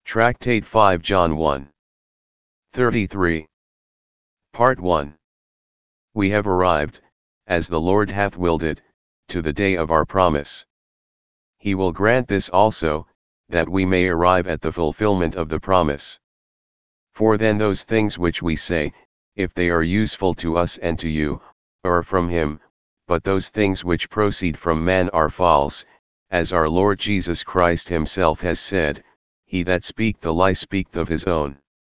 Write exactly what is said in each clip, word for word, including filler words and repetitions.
Tractate five John one. thirty-three. Part one. We have arrived, as the Lord hath willed it, to the day of our promise. He will grant this also, that we may arrive at the fulfillment of the promise. For then those things which we say, if they are useful to us and to you, are from him, but those things which proceed from man are false, as our Lord Jesus Christ himself has said, he that speak the lie speaketh of his own.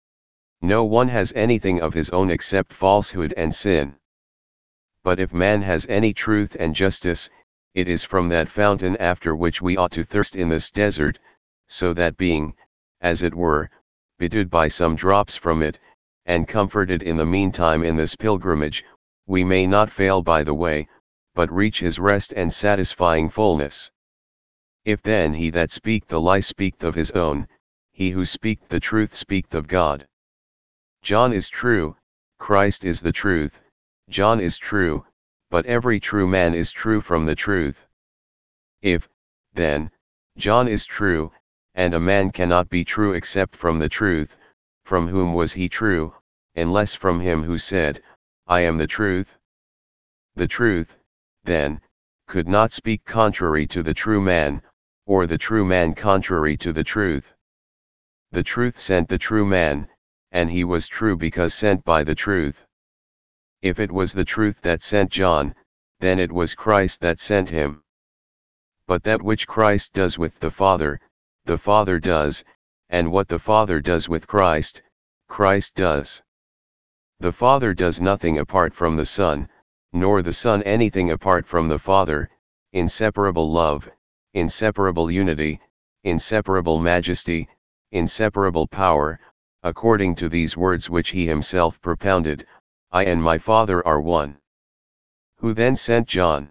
No one has anything of his own except falsehood and sin. But if man has any truth and justice, it is from that fountain after which we ought to thirst in this desert, so that being, as it were, bedewed by some drops from it, and comforted in the meantime in this pilgrimage, we may not fail by the way, but reach his rest and satisfying fullness. If then he that speak the lie speaketh of his own, he who speaketh the truth speaketh of God. John is true, Christ is the truth, John is true, but every true man is true from the truth. If, then, John is true, and a man cannot be true except from the truth, from whom was he true, unless from him who said, I am the truth? The truth, then, could not speak contrary to the true man, or the true man contrary to the truth. The truth sent the true man, and he was true because sent by the truth. If it was the truth that sent John, then it was Christ that sent him. But that which Christ does with the Father, the Father does, and what the Father does with Christ, Christ does. The Father does nothing apart from the Son, nor the Son anything apart from the Father, inseparable love, inseparable unity, inseparable majesty, inseparable power, according to these words which he himself propounded, I and my Father are one. Who then sent John?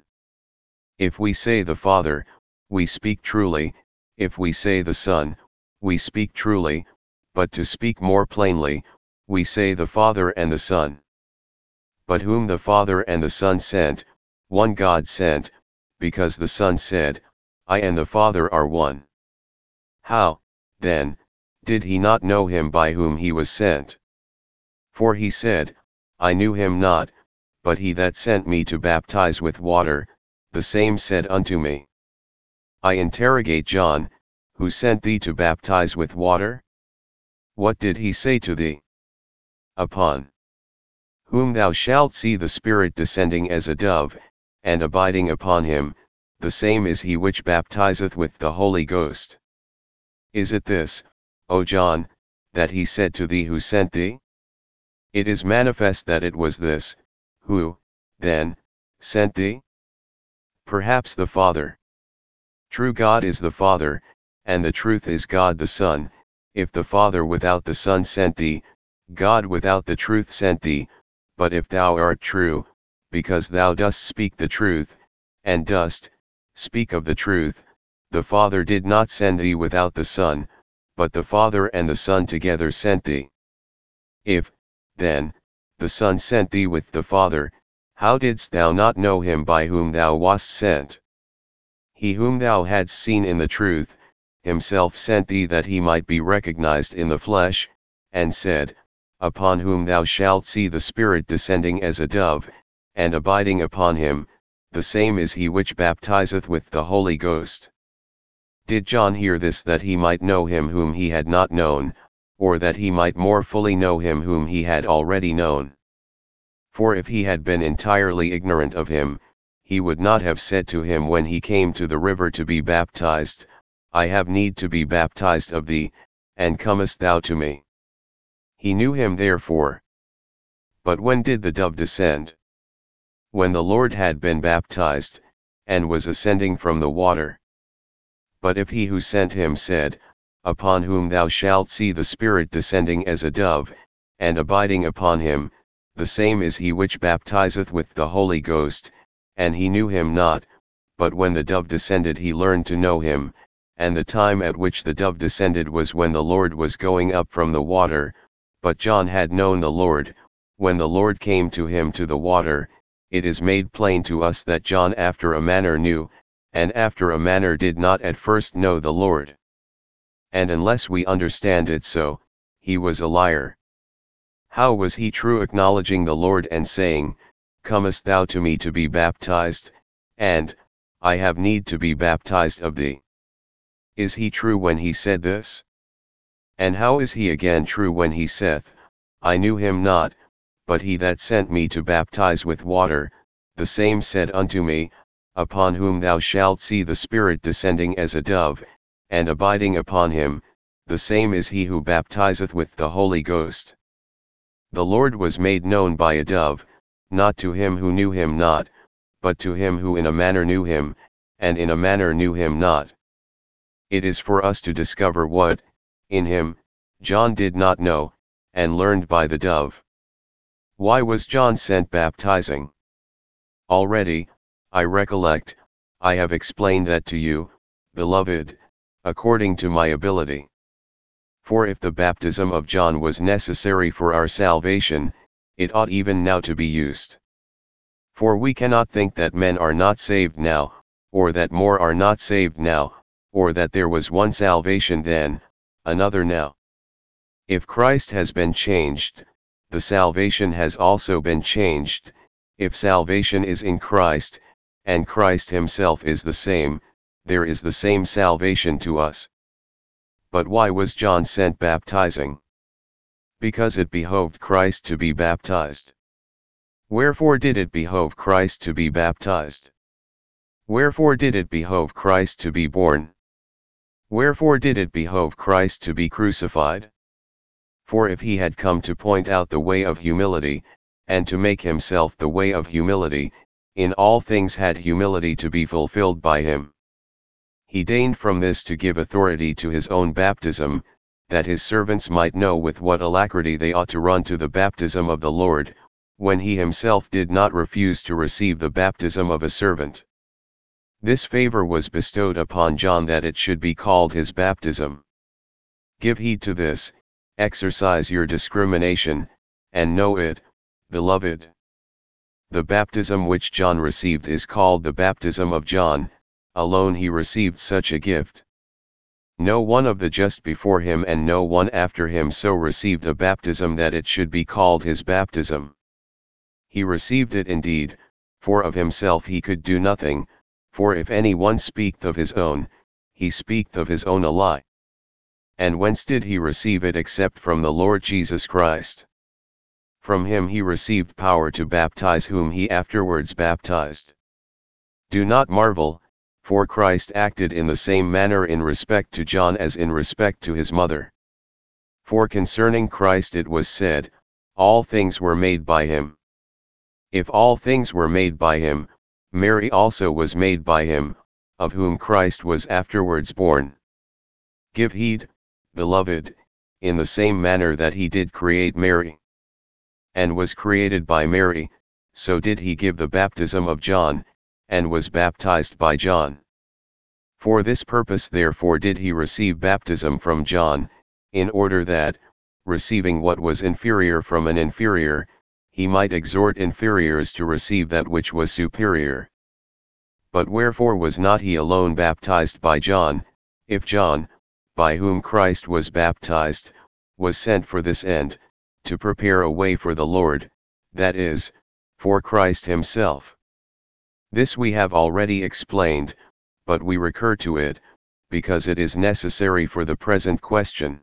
If we say the Father, we speak truly, if we say the Son, we speak truly, but to speak more plainly, we say the Father and the Son. But whom the Father and the Son sent, one God sent, because the Son said, I and the Father are one. How, then, did he not know him by whom he was sent? For he said, I knew him not, but he that sent me to baptize with water, the same said unto me. I interrogate John, who sent thee to baptize with water? What did he say to thee? Upon whom thou shalt see the Spirit descending as a dove, and abiding upon him, the same is he which baptizeth with the Holy Ghost. Is it this, O John, that he said to thee who sent thee? It is manifest that it was this, who, then, sent thee? Perhaps the Father. True God is the Father, and the truth is God the Son. If the Father without the Son sent thee, God without the truth sent thee, but if thou art true, because thou dost speak the truth, and dost speak of the truth, the Father did not send thee without the Son, but the Father and the Son together sent thee. If, then, the Son sent thee with the Father, how didst thou not know him by whom thou wast sent? He whom thou hadst seen in the truth, himself sent thee that he might be recognized in the flesh, and said, Upon whom thou shalt see the Spirit descending as a dove, and abiding upon him, the same is he which baptizeth with the Holy Ghost. Did John hear this that he might know him whom he had not known, or that he might more fully know him whom he had already known? For if he had been entirely ignorant of him, he would not have said to him when he came to the river to be baptized, I have need to be baptized of thee, and comest thou to me? He knew him therefore. But when did the dove descend? When the Lord had been baptized, and was ascending from the water. But if he who sent him said, Upon whom thou shalt see the Spirit descending as a dove, and abiding upon him, the same is he which baptizeth with the Holy Ghost, and he knew him not, but when the dove descended he learned to know him, and the time at which the dove descended was when the Lord was going up from the water, but John had known the Lord, when the Lord came to him to the water. It is made plain to us that John after a manner knew, and after a manner did not at first know the Lord. and unless we understand it so, he was a liar. How was he true, acknowledging the Lord and saying, "Comest thou to me to be baptized, and, I have need to be baptized of thee"? Is he true when he said this? And how is he again true when he saith, "I knew him not, but he that sent me to baptize with water, the same said unto me, Upon whom thou shalt see the Spirit descending as a dove, and abiding upon him, the same is he who baptizeth with the Holy Ghost"? The Lord was made known by a dove, not to him who knew him not, but to him who in a manner knew him, and in a manner knew him not. It is for us to discover what, in him, John did not know, and learned by the dove. Why was John sent baptizing? Already, I recollect, I have explained that to you, beloved, according to my ability. For if the baptism of John was necessary for our salvation, it ought even now to be used. For we cannot think that men are not saved now, or that more are not saved now, or that there was one salvation then, another now. If Christ has been changed, the salvation has also been changed. If salvation is in Christ, and Christ himself is the same, there is the same salvation to us. But why was John sent baptizing? Because it behoved Christ to be baptized. Wherefore did it behove Christ to be baptized? Wherefore did it behove Christ to be born? Wherefore did it behove Christ to be crucified? For if he had come to point out the way of humility, and to make himself the way of humility, in all things had humility to be fulfilled by him. He deigned from this to give authority to his own baptism, that his servants might know with what alacrity they ought to run to the baptism of the Lord, when he himself did not refuse to receive the baptism of a servant. This favor was bestowed upon John that it should be called his baptism. Give heed to this, exercise your discrimination, and know it, beloved. The baptism which John received is called the baptism of John, alone he received such a gift. No one of the just before him and no one after him so received a baptism that it should be called his baptism. He received it indeed, for of himself he could do nothing, for if any one speaketh of his own, he speaketh of his own a lie. And whence did he receive it except from the Lord Jesus Christ? From him he received power to baptize whom he afterwards baptized. Do not marvel, for Christ acted in the same manner in respect to John as in respect to his mother. For concerning Christ it was said, All things were made by him. If all things were made by him, Mary also was made by him, of whom Christ was afterwards born. Give heed, beloved, in the same manner that he did create Mary, and was created by Mary, so did he give the baptism of John, and was baptized by John. For this purpose therefore did he receive baptism from John, in order that, receiving what was inferior from an inferior, he might exhort inferiors to receive that which was superior. But wherefore was not he alone baptized by John, if John, by whom Christ was baptized, was sent for this end, to prepare a way for the Lord, that is, for Christ himself? This we have already explained, but we recur to it, because it is necessary for the present question.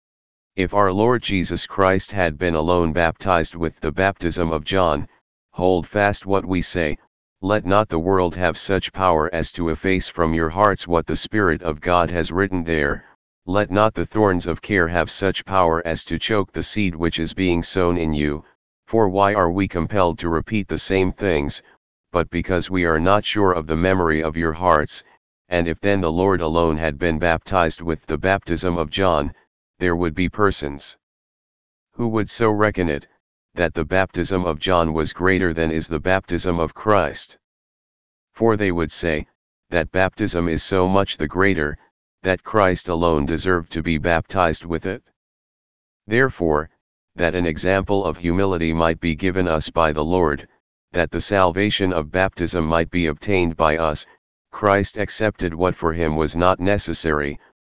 If our Lord Jesus Christ had been alone baptized with the baptism of John, hold fast what we say, let not the world have such power as to efface from your hearts what the Spirit of God has written there, let not the thorns of care have such power as to choke the seed which is being sown in you, for why are we compelled to repeat the same things, but because we are not sure of the memory of your hearts, and if then the Lord alone had been baptized with the baptism of John, there would be persons who would so reckon it, that the baptism of John was greater than is the baptism of Christ. For they would say, that baptism is so much the greater, that Christ alone deserved to be baptized with it. Therefore, that an example of humility might be given us by the Lord, that the salvation of baptism might be obtained by us, Christ accepted what for him was not necessary,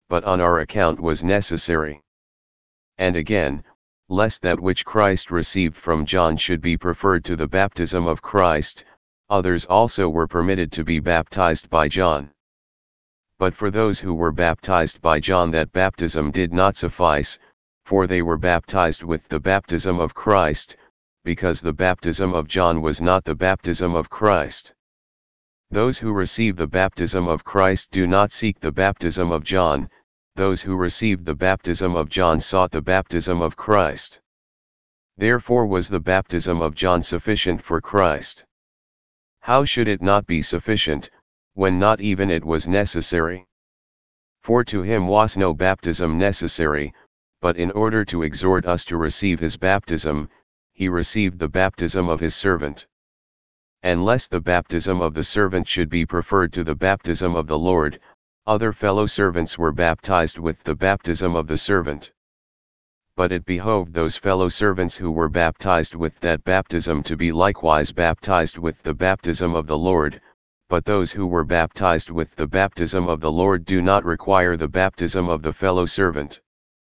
but on our account was necessary. And again, lest that which Christ received from John should be preferred to the baptism of Christ, others also were permitted to be baptized by John. But for those who were baptized by John that baptism did not suffice, for they were baptized with the baptism of Christ, because the baptism of John was not the baptism of Christ. Those who receive the baptism of Christ do not seek the baptism of John, those who received the baptism of John sought the baptism of Christ. Therefore was the baptism of John sufficient for Christ? How should it not be sufficient, when not even it was necessary? For to him was no baptism necessary, but in order to exhort us to receive his baptism, he received the baptism of his servant. And lest the baptism of the servant should be preferred to the baptism of the Lord, other fellow servants were baptized with the baptism of the servant. But it behoved those fellow servants who were baptized with that baptism to be likewise baptized with the baptism of the Lord, but those who were baptized with the baptism of the Lord do not require the baptism of the fellow servant.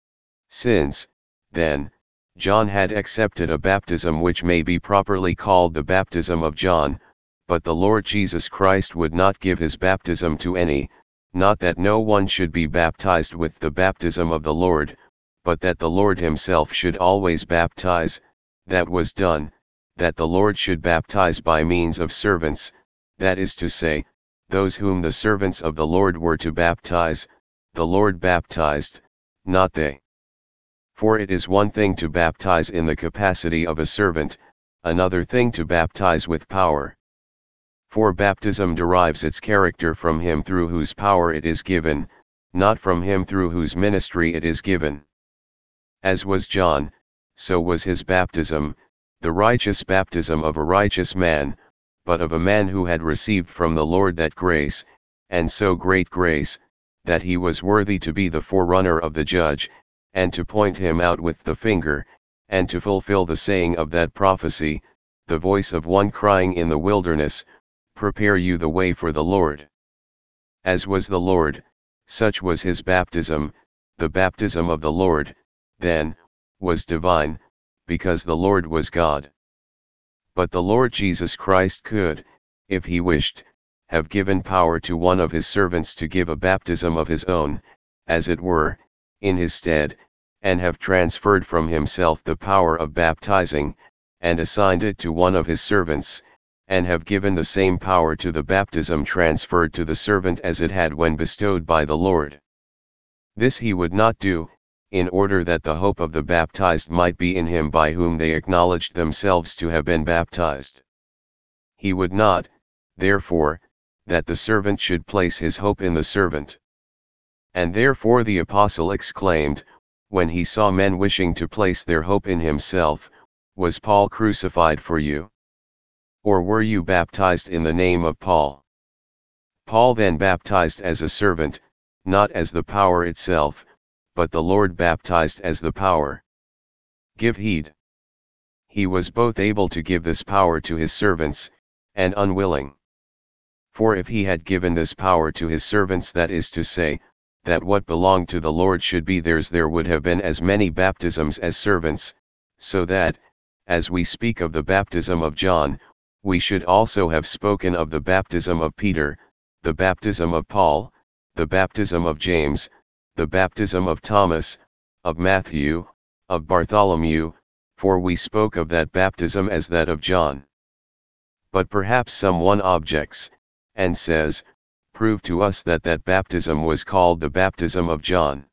Since, then, John had accepted a baptism which may be properly called the baptism of John, but the Lord Jesus Christ would not give his baptism to any, not that no one should be baptized with the baptism of the Lord, but that the Lord himself should always baptize, that was done, that the Lord should baptize by means of servants, that is to say, those whom the servants of the Lord were to baptize, the Lord baptized, not they. For it is one thing to baptize in the capacity of a servant, another thing to baptize with power. For baptism derives its character from him through whose power it is given, not from him through whose ministry it is given. As was John, so was his baptism, the righteous baptism of a righteous man, but of a man who had received from the Lord that grace, and so great grace, that he was worthy to be the forerunner of the judge, and to point him out with the finger, and to fulfill the saying of that prophecy, the voice of one crying in the wilderness, prepare you the way for the Lord. As was the Lord, such was his baptism, the baptism of the Lord, then, was divine, because the Lord was God. But the Lord Jesus Christ could, if he wished, have given power to one of his servants to give a baptism of his own, as it were, in his stead, and have transferred from himself the power of baptizing, and assigned it to one of his servants, and have given the same power to the baptism transferred to the servant as it had when bestowed by the Lord. This he would not do, in order that the hope of the baptized might be in him by whom they acknowledged themselves to have been baptized. He would not, therefore, that the servant should place his hope in the servant. And therefore the apostle exclaimed, when he saw men wishing to place their hope in himself, was Paul crucified for you? Or were you baptized in the name of Paul? Paul then baptized as a servant, not as the power itself, but the Lord baptized as the power. Give heed. He was both able to give this power to his servants, and unwilling. For if he had given this power to his servants, that is to say, that what belonged to the Lord should be theirs, there would have been as many baptisms as servants, so that, as we speak of the baptism of John, we should also have spoken of the baptism of Peter, the baptism of Paul, the baptism of James, the baptism of Thomas, of Matthew, of Bartholomew, for we spoke of that baptism as that of John. But perhaps some one objects, and says, prove to us that that baptism was called the baptism of John.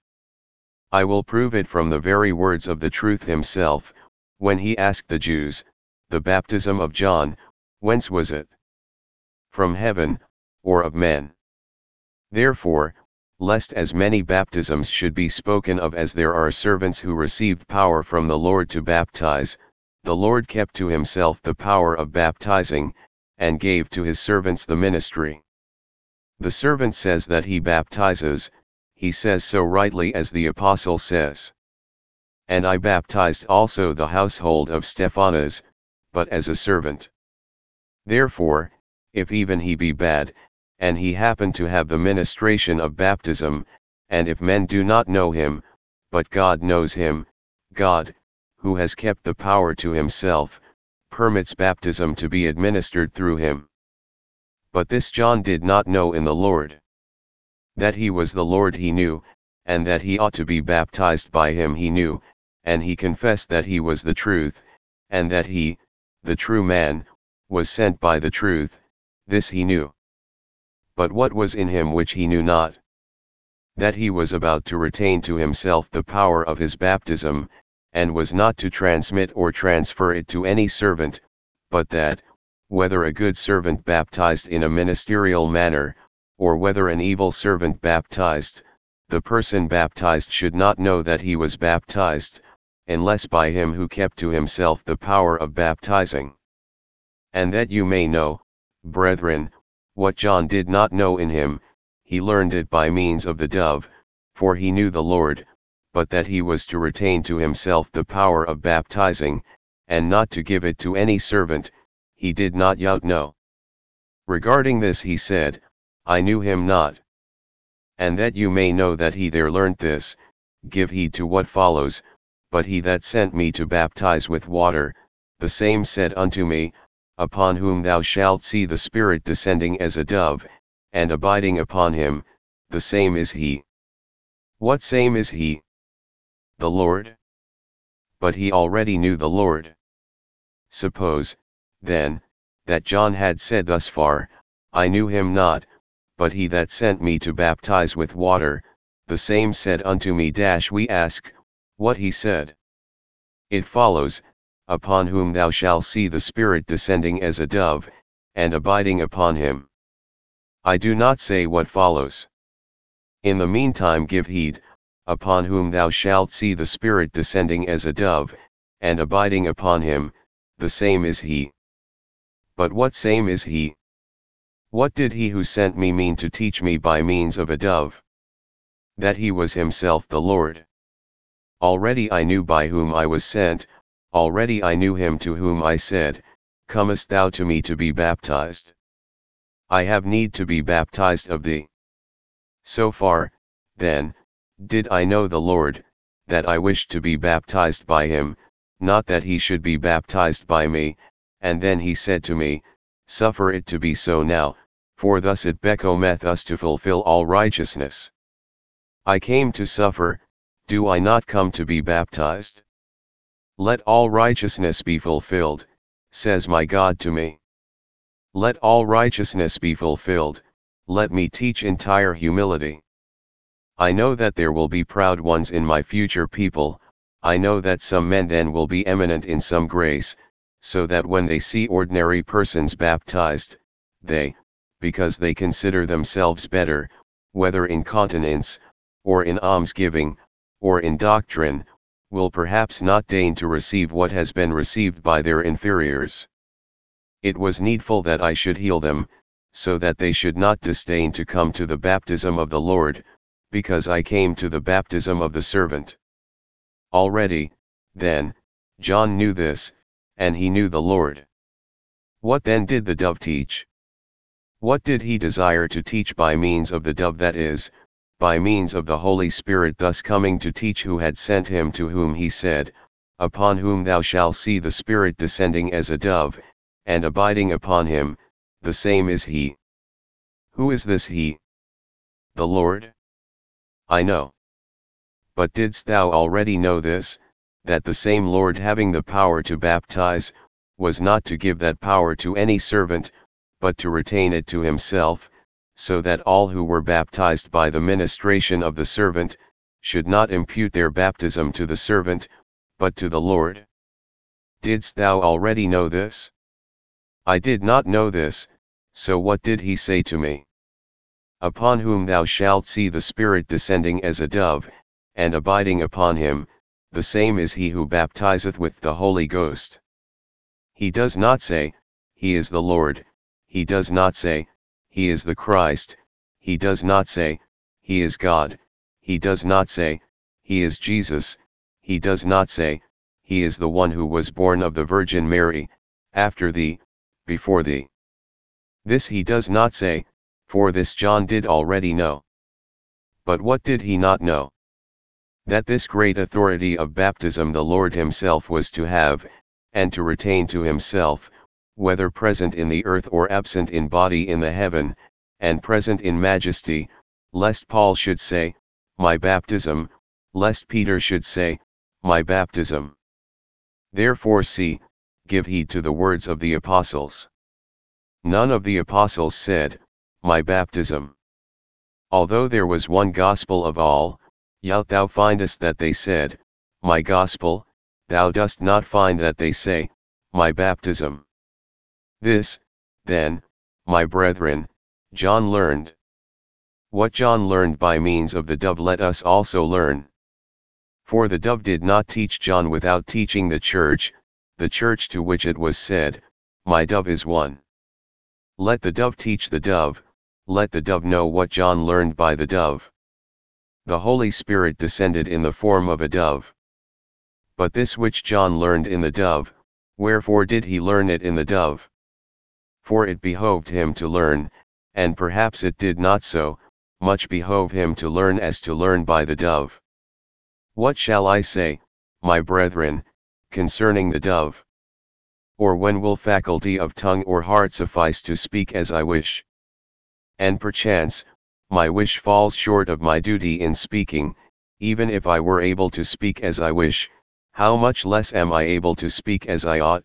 I will prove it from the very words of the truth himself, when he asked the Jews, the baptism of John, whence was it? From heaven, or of men? Therefore, lest as many baptisms should be spoken of as there are servants who received power from the Lord to baptize, the Lord kept to himself the power of baptizing, and gave to his servants the ministry. The servant says that he baptizes, he says so rightly as the apostle says. And I baptized also the household of Stephanas, but as a servant. Therefore, if even he be bad, and he happen to have the ministration of baptism, and if men do not know him, but God knows him, God, who has kept the power to himself, permits baptism to be administered through him. But this John did not know in the Lord. That he was the Lord he knew, and that he ought to be baptized by him he knew, and he confessed that he was the truth, and that he, the true man, was sent by the truth, this he knew. But what was in him which he knew not? That he was about to retain to himself the power of his baptism, and was not to transmit or transfer it to any servant, but that, whether a good servant baptized in a ministerial manner, or whether an evil servant baptized, the person baptized should not know that he was baptized, unless by him who kept to himself the power of baptizing. And that you may know, brethren, what John did not know in him, he learned it by means of the dove, for he knew the Lord, but that he was to retain to himself the power of baptizing, and not to give it to any servant, he did not yet know. Regarding this he said, I knew him not. And that you may know that he there learnt this, give heed to what follows, but he that sent me to baptize with water, the same said unto me, upon whom thou shalt see the Spirit descending as a dove, and abiding upon him, the same is he. What same is he? The Lord? But he already knew the Lord. Suppose, then, that John had said thus far, I knew him not, but he that sent me to baptize with water, the same said unto me dash we ask, what he said. It follows, upon whom thou shalt see the Spirit descending as a dove, and abiding upon him. I do not say what follows. In the meantime give heed, upon whom thou shalt see the Spirit descending as a dove, and abiding upon him, the same is he. But what same is he? What did he who sent me mean to teach me by means of a dove? That he was himself the Lord. Already I knew by whom I was sent, already I knew him to whom I said, Comest thou to me to be baptized? I have need to be baptized of thee. So far, then, did I know the Lord, that I wished to be baptized by him, not that he should be baptized by me, and then he said to me, Suffer it to be so now, for thus it becometh us to fulfill all righteousness. I came to suffer, do I not come to be baptized? Let all righteousness be fulfilled, says my God to me. Let all righteousness be fulfilled, let me teach entire humility. I know that there will be proud ones in my future people, I know that some men then will be eminent in some grace, so that when they see ordinary persons baptized, they, because they consider themselves better, whether in continence, or in almsgiving, or in doctrine, will perhaps not deign to receive what has been received by their inferiors. It was needful that I should heal them, so that they should not disdain to come to the baptism of the Lord, because I came to the baptism of the servant. Already, then, John knew this, and he knew the Lord. What then did the dove teach? What did he desire to teach by means of the dove, that is, by means of the Holy Spirit thus coming to teach who had sent him, to whom he said, Upon whom thou shalt see the Spirit descending as a dove, and abiding upon him, the same is he. Who is this he? The Lord? I know. But didst thou already know this, that the same Lord having the power to baptize, was not to give that power to any servant, but to retain it to himself, so that all who were baptized by the ministration of the servant, should not impute their baptism to the servant, but to the Lord? Didst thou already know this? I did not know this, so what did he say to me? Upon whom thou shalt see the Spirit descending as a dove, and abiding upon him, the same is he who baptizeth with the Holy Ghost. He does not say, He is the Lord, he does not say, He is the Christ, he does not say, He is God, he does not say, He is Jesus, he does not say, He is the one who was born of the Virgin Mary, after thee, before thee. This he does not say, for this John did already know. But what did he not know? That this great authority of baptism the Lord himself was to have, and to retain to himself, whether present in the earth or absent in body in the heaven, and present in majesty, lest Paul should say, my baptism, lest Peter should say, my baptism. Therefore see, give heed to the words of the apostles. None of the apostles said, my baptism. Although there was one gospel of all, yet thou findest that they said, my gospel, thou dost not find that they say, my baptism. This, then, my brethren, John learned. What John learned by means of the dove let us also learn. For the dove did not teach John without teaching the church, the church to which it was said, my dove is one. Let the dove teach the dove, let the dove know what John learned by the dove. The Holy Spirit descended in the form of a dove. But this which John learned in the dove, wherefore did he learn it in the dove? For it behoved him to learn, and perhaps it did not so, much behove him to learn as to learn by the dove. What shall I say, my brethren, concerning the dove? Or when will faculty of tongue or heart suffice to speak as I wish? And perchance, my wish falls short of my duty in speaking, even if I were able to speak as I wish, how much less am I able to speak as I ought?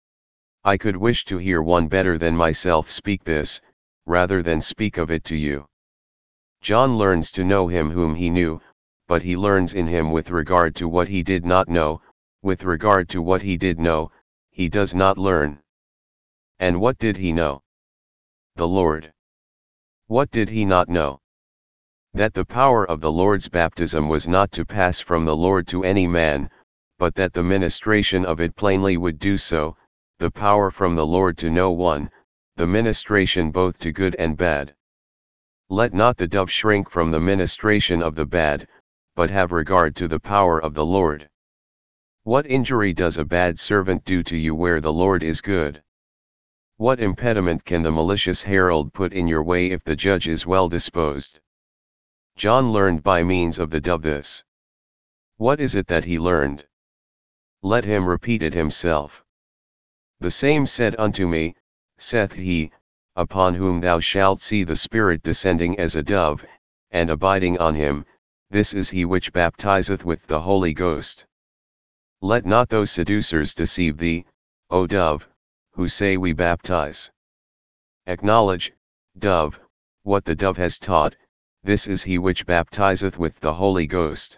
I could wish to hear one better than myself speak this, rather than speak of it to you. John learns to know him whom he knew, but he learns in him with regard to what he did not know, with regard to what he did know, he does not learn. And what did he know? The Lord. What did he not know? That the power of the Lord's baptism was not to pass from the Lord to any man, but that the ministration of it plainly would do so, the power from the Lord to no one, the ministration both to good and bad. Let not the dove shrink from the ministration of the bad, but have regard to the power of the Lord. What injury does a bad servant do to you where the Lord is good? What impediment can the malicious herald put in your way if the judge is well disposed? John learned by means of the dove this. What is it that he learned? Let him repeat it himself. The same said unto me, saith he, upon whom thou shalt see the Spirit descending as a dove, and abiding on him, this is he which baptizeth with the Holy Ghost. Let not those seducers deceive thee, O dove, who say we baptize. Acknowledge, dove, what the dove has taught, this is he which baptizeth with the Holy Ghost.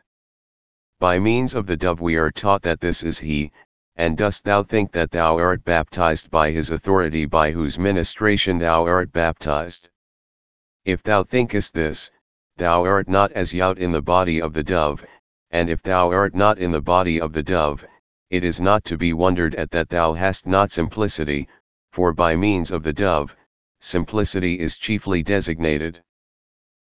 By means of the dove we are taught that this is he, and dost thou think that thou art baptized by his authority by whose ministration thou art baptized? If thou thinkest this, thou art not as yet in the body of the dove, and if thou art not in the body of the dove, it is not to be wondered at that thou hast not simplicity, for by means of the dove, simplicity is chiefly designated.